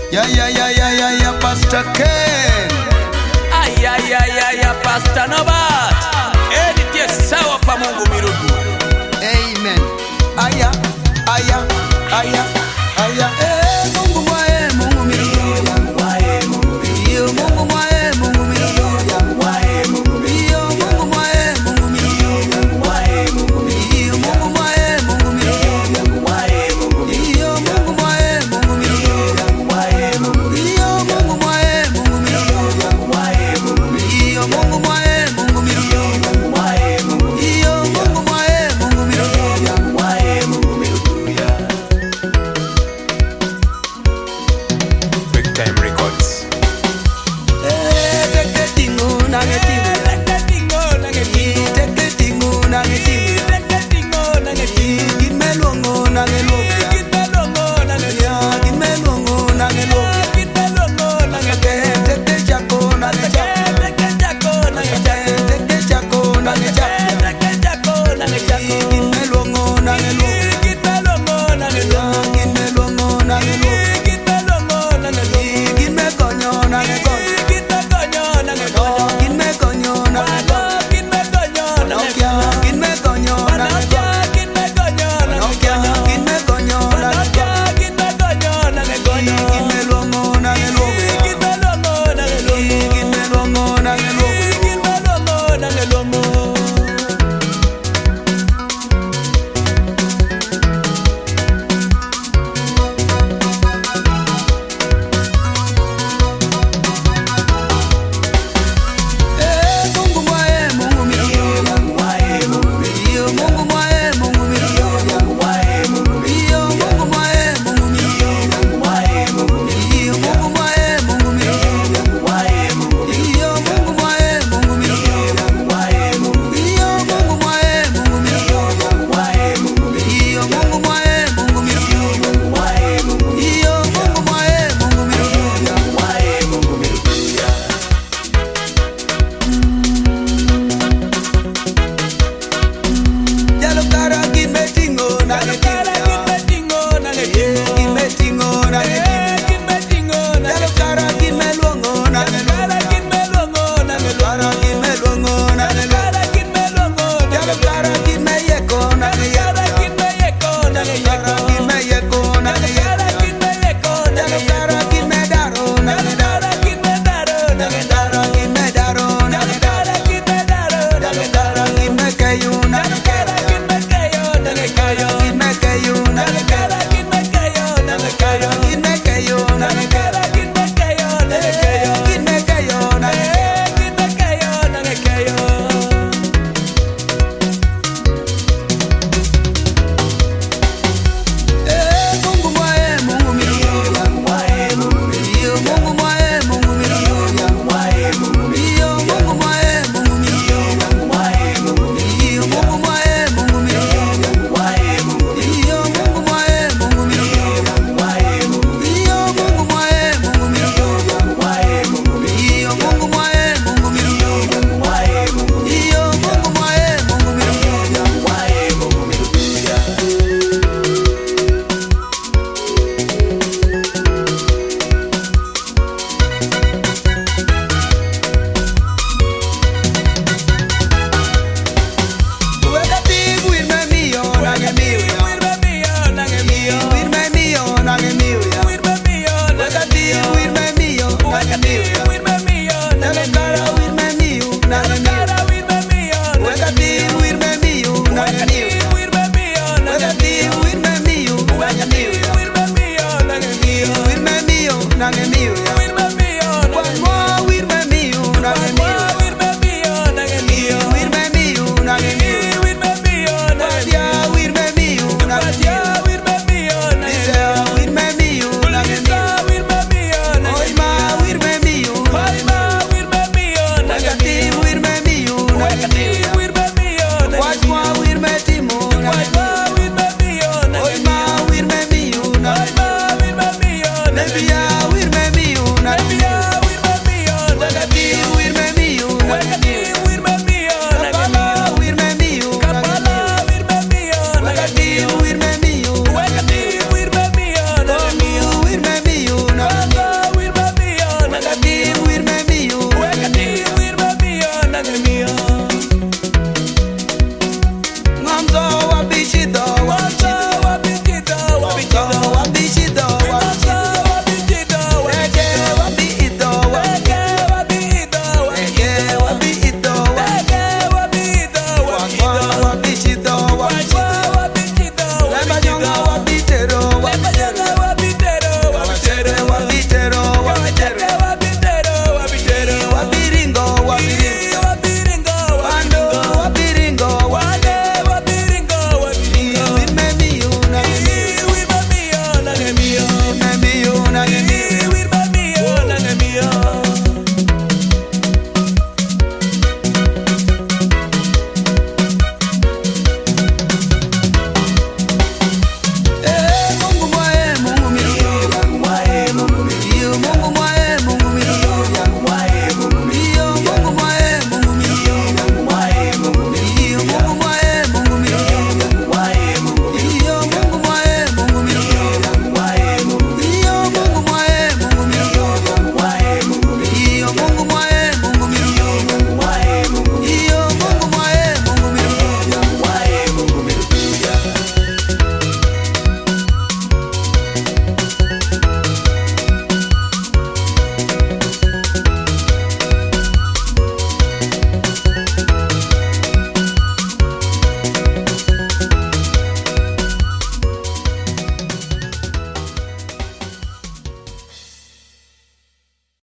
Ya Pastor Ken. Ya Pastor Nobat. Editie sawa kwa Mungu mirudu. Amen. Aya. Mungu mwae, Mungu mirudu. Mungu mwae, Mungu mirudu. Mungu mwae, Mungu mirudu. Mungu mwae, Mungu mirudu. Mungu mwae, Mungu mirudu. Mungu mwae, Mungu mirudu. Mungu mwae, Mungu mirudu. Mungu mwae, Mungu mirudu. Mungu mwae, Mungu mirudu. Mungu mwae, Mungu mirudu. Mungu mwae, Mungu mirudu. Mungu mwae, Mungu mirudu. Mungu mwae, Mungu mirudu. Mungu mwae, Mungu mirudu. Big Time Records. Baby,